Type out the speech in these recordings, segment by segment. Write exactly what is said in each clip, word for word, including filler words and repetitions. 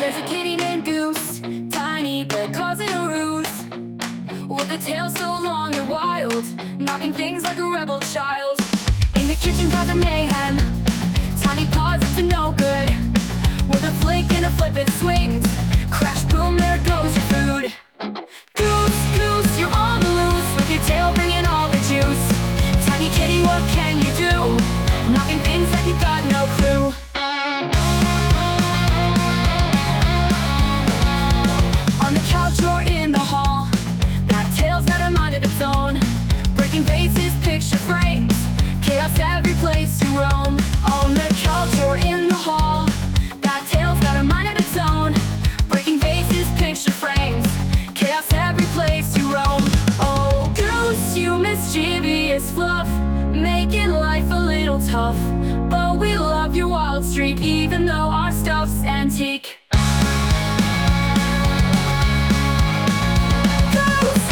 There's a kitty named Goose, tiny but causing a ruse, with a tail so long and wild, knocking things like a rebel child. In the kitchen causing mayhem, tiny paws up to no good, with a flick and a flip it swings, crash boom, there goes your food. Goose, goose, you're on the loose, with your tail bringing all the juice. Tiny kitty, what can you do? Knocking things like you got no clue. On the couch or in the hall, that tail's got a mind of its own, breaking vases, picture frames, chaos every place you roam. On the couch or in the hall, that tail's got a mind of its own, breaking vases, picture frames, chaos every place you roam. Oh, Goose, you mischievous fluff, making life a little tough, but we love your wild streak, even though our stuff's antique. Goose,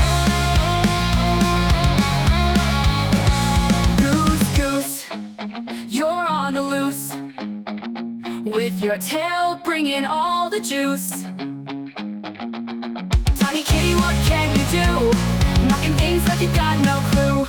Goose, Goose, you're on the loose, with your tail bringing all the juice. Tiny kitty, what can you do? Knocking things like you got no clue.